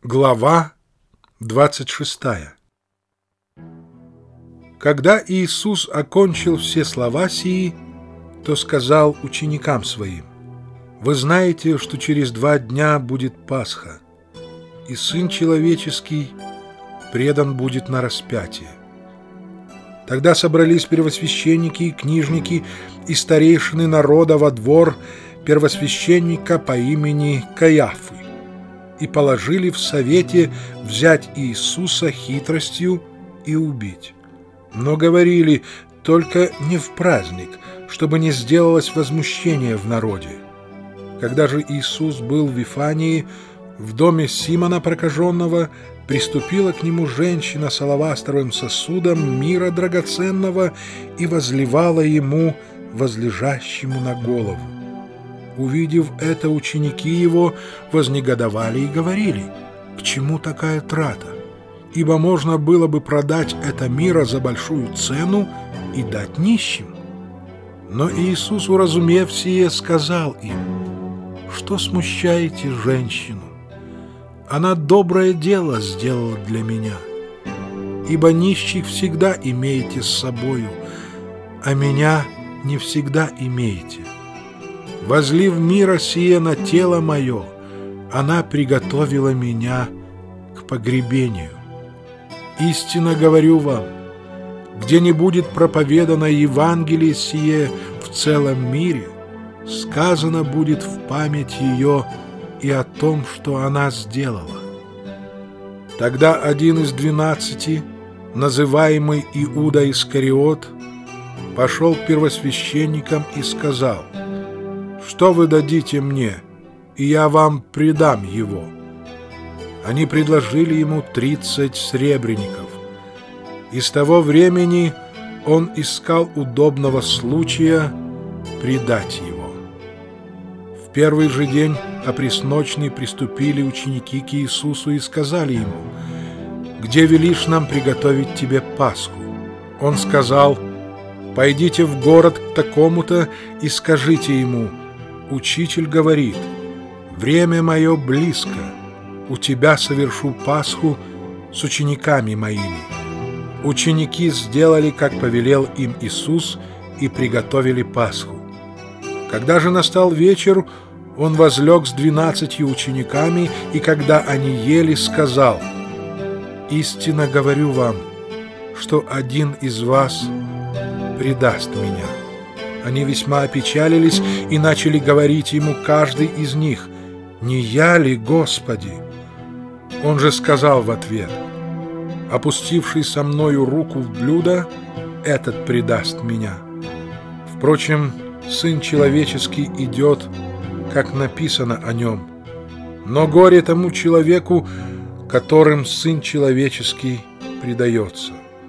Глава 26. Когда Иисус окончил все слова сии, то сказал ученикам Своим: «Вы знаете, что через 2 дня будет Пасха, и Сын Человеческий предан будет на распятие». Тогда собрались первосвященники и книжники и старейшины народа во двор первосвященника по имени Каиафы и положили в совете взять Иисуса хитростью и убить. Но говорили: только не в праздник, чтобы не сделалось возмущение в народе. Когда же Иисус был в Вифании, в доме Симона прокаженного, приступила к нему женщина с алавастровым сосудом мира драгоценного и возливала ему, возлежащему на голову. Увидев это, ученики его вознегодовали и говорили: «К чему такая трата? Ибо можно было бы продать это мира за большую цену и дать нищим». Но Иисус, уразумев сие, сказал им: «Что смущаете женщину? Она доброе дело сделала для меня. Ибо нищих всегда имеете с собою, а меня не всегда имеете. Возлив мира сие на тело мое, она приготовила меня к погребению. Истинно говорю вам, где не будет проповедано Евангелие сие в целом мире, сказано будет в память ее и о том, что она сделала». Тогда один из 12, называемый Иуда Искариот, пошел к первосвященникам и сказал: «Что вы дадите мне, и я вам предам его?» Они предложили ему 30 сребреников. И с того времени он искал удобного случая предать его. В первый же день опресночный приступили ученики к Иисусу и сказали ему: «Где велишь нам приготовить тебе Пасху?» Он сказал: «Пойдите в город к такому-то и скажите ему: Учитель говорит: время мое близко, у тебя совершу Пасху с учениками моими». Ученики сделали, как повелел им Иисус, и приготовили Пасху. Когда же настал вечер, он возлег с 12 учениками, и когда они ели, сказал: «Истинно говорю вам, что один из вас предаст меня». Они весьма опечалились и начали говорить ему каждый из них: «Не я ли, Господи?» Он же сказал в ответ: «Опустивший со мною руку в блюдо, этот предаст меня. Впрочем, Сын Человеческий идет, как написано о нем. Но горе тому человеку, которым Сын Человеческий предается.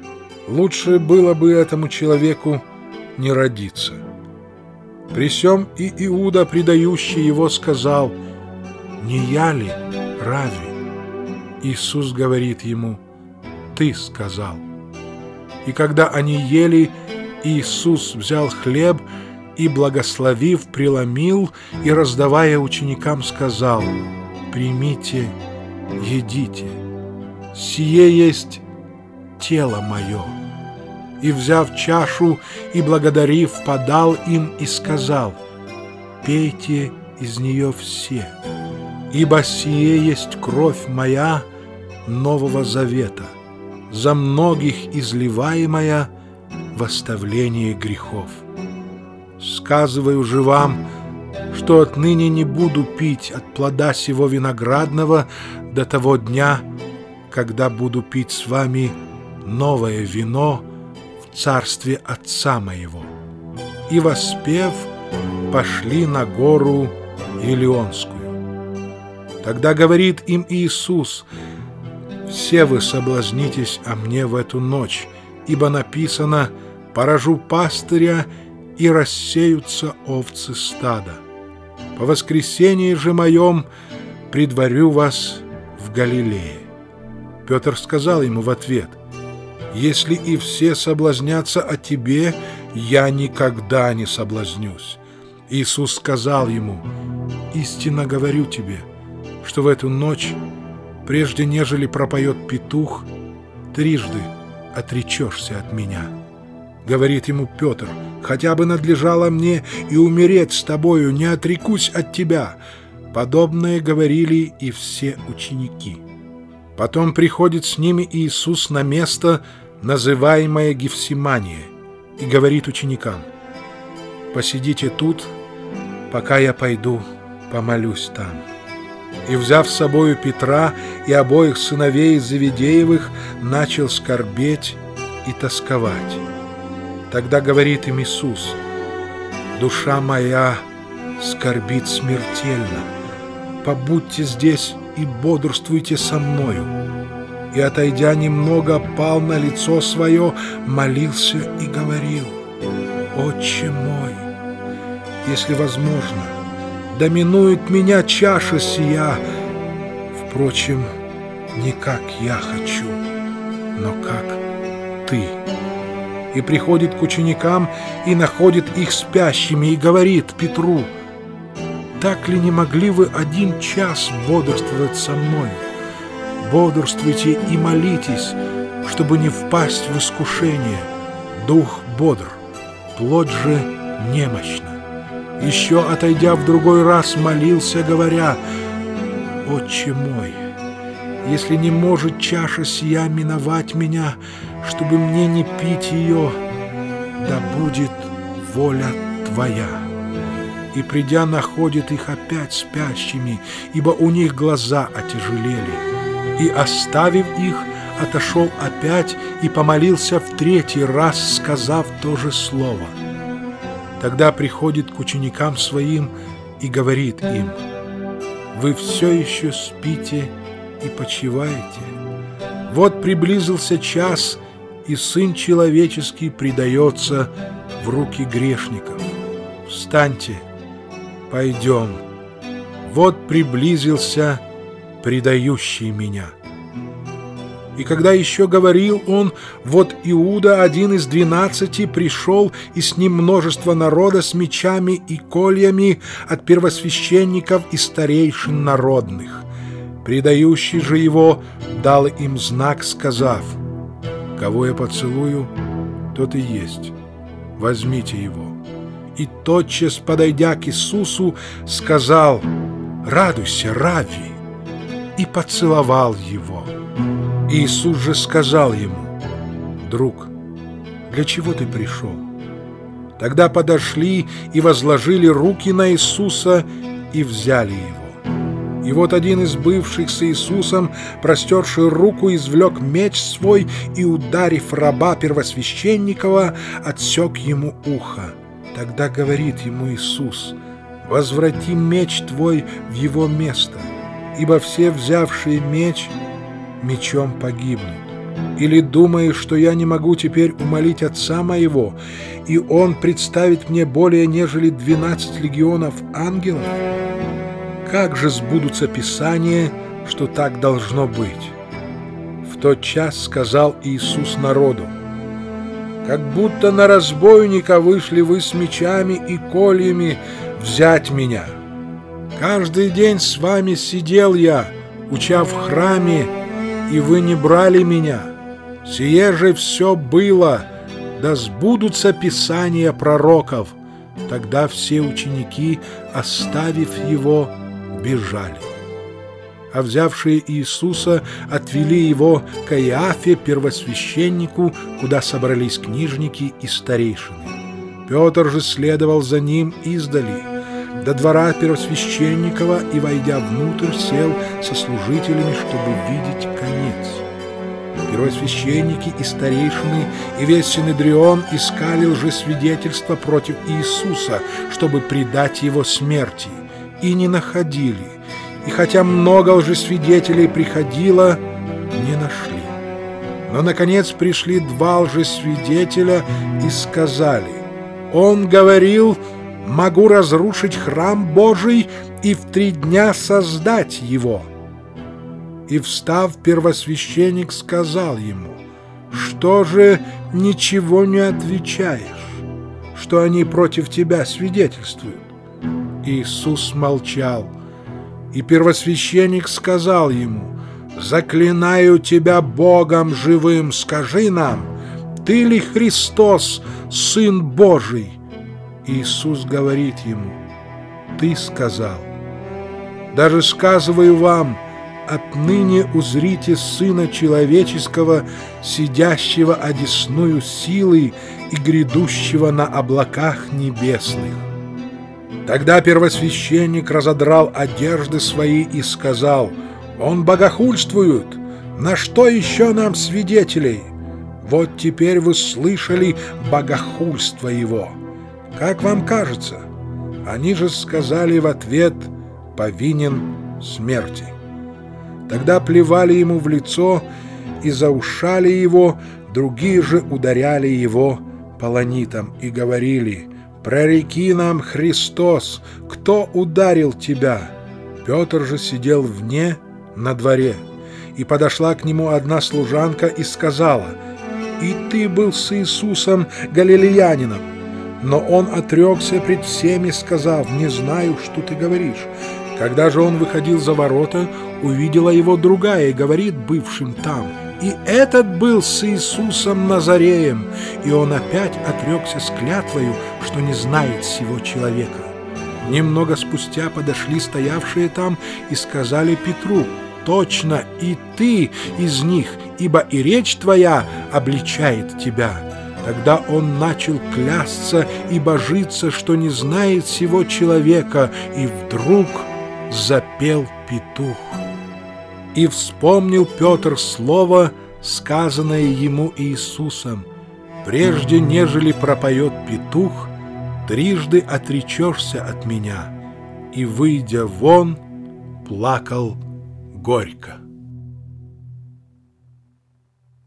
Лучше было бы этому человеку не родиться». При сем и Иуда, предающий его, сказал: «Не я ли, Рави?» Иисус говорит ему: «Ты сказал». И когда они ели, Иисус взял хлеб и, благословив, преломил и, раздавая ученикам, сказал: «Примите, едите, сие есть тело мое». И, взяв чашу и благодарив, подал им и сказал: «Пейте из нее все, ибо сие есть кровь моя Нового Завета, за многих изливаемая во оставление грехов. Сказываю же вам, что отныне не буду пить от плода сего виноградного до того дня, когда буду пить с вами новое вино в царстве Отца моего». И, воспев, пошли на гору Илионскую. Тогда говорит им Иисус: «Все вы соблазнитесь о мне в эту ночь, ибо написано: поражу пастыря, и рассеются овцы стада. По воскресении же моем предварю вас в Галилее». Петр сказал ему в ответ: «Если и все соблазнятся о тебе, я никогда не соблазнюсь». Иисус сказал ему: «Истинно говорю тебе, что в эту ночь прежде нежели пропоет петух, трижды отречешься от меня. Говорит ему Петр: хотя бы надлежало мне и умереть с тобою, не отрекусь от тебя. Подобное говорили и все ученики. Потом приходит с ними Иисус на место, называемое Гефсимания, и говорит ученикам: посидите тут, пока я пойду помолюсь там. И, взяв с собою Петра и обоих сыновей Завидеевых, начал скорбеть и тосковать. Тогда говорит им Иисус: душа моя скорбит смертельно, побудьте здесь и бодрствуйте со мною. И, отойдя немного, пал на лицо свое, молился и говорил: Отче мой, если возможно, да минует меня чаша сия, впрочем, не как я хочу, но как ты. И приходит к ученикам и находит их спящими, и говорит Петру: так ли не могли вы 1 час бодрствовать со мною? Бодрствуйте и молитесь, чтобы не впасть в искушение. Дух бодр, плоть же немощна. Еще, отойдя в другой раз, молился, говоря: Отче мой, если не может чаша сия миновать меня, чтобы мне не пить ее, да будет воля Твоя. И, придя, находит их опять спящими, ибо у них глаза отяжелели. И, оставив их, отошел опять и помолился в 3-й раз, сказав то же слово. Тогда приходит к ученикам своим и говорит им: вы все еще спите и почиваете? Вот приблизился час, и Сын Человеческий предается в руки грешников. Встаньте, пойдем. Вот приблизился предающий меня. И когда еще говорил он, вот Иуда, один из 12, пришел, и с ним множество народа с мечами и кольями от первосвященников и старейшин народных. Предающий же его дал им знак, сказав: кого я поцелую, тот и есть, возьмите его. И тотчас, подойдя к Иисусу, сказал: радуйся, Равви, и поцеловал его. Иисус же сказал ему: друг, для чего ты пришел? Тогда подошли и возложили руки на Иисуса и взяли его. И вот один из бывших с Иисусом, простерший руку, извлек меч свой и, ударив раба первосвященникова, отсек ему ухо. Тогда говорит ему Иисус: возврати меч твой в его место, ибо все, взявшие меч, мечом погибнут. Или думаешь, что я не могу теперь умолить Отца моего, и Он представит мне более нежели 12 легионов ангелов? Как же сбудутся Писания, что так должно быть? В тот час сказал Иисус народу: как будто на разбойника вышли вы с мечами и кольями взять меня. Каждый день с вами сидел я, уча в храме, и вы не брали меня. Сие же все было, да сбудутся Писания пророков. Тогда все ученики, оставив его, бежали. А взявшие Иисуса отвели его к Иоанне, первосвященнику, куда собрались книжники и старейшины. Петр же следовал за ним издали, до двора первосвященникова, и, войдя внутрь, сел со служителями, чтобы видеть конец. Первосвященники и старейшины и весь Синедрион искали лжесвидетельства против Иисуса, чтобы предать его смерти, и не находили. И хотя много лжесвидетелей приходило, не нашли. Но, наконец, пришли 2 лжесвидетеля и сказали: он говорил: могу разрушить храм Божий и в 3 дня создать его. И, встав, первосвященник сказал ему: что же ничего не отвечаешь, что они против тебя свидетельствуют? Иисус молчал. И первосвященник сказал ему: «Заклинаю тебя Богом живым, скажи нам, ты ли Христос, Сын Божий?» Иисус говорит ему: «Ты сказал. Даже сказываю вам, отныне узрите Сына Человеческого, сидящего одесную силы и грядущего на облаках небесных». Тогда первосвященник разодрал одежды свои и сказал: «Он богохульствует! На что еще нам свидетелей? Вот теперь вы слышали богохульство его. Как вам кажется?» Они же сказали в ответ: «Повинен смерти». Тогда плевали ему в лицо и заушали его, другие же ударяли его полонитом и говорили: «Прореки нам, Христос, кто ударил тебя?» Петр же сидел вне, на дворе, и подошла к нему одна служанка и сказала: «И ты был с Иисусом Галилеянином». Но он отрекся пред всеми, сказав: «Не знаю, что ты говоришь». Когда же он выходил за ворота, увидела его другая и говорит бывшим там: «И этот был с Иисусом Назареем». И он опять отрекся с клятвою, что не знает сего человека. Немного спустя подошли стоявшие там и сказали Петру: «Точно и ты из них, ибо и речь твоя обличает тебя». Тогда он начал клясться и божиться, что не знает сего человека, и вдруг запел петух. И вспомнил Петр слово, сказанное ему Иисусом: «Прежде нежели пропоет петух, трижды отречешься от меня». И, выйдя вон, плакал горько.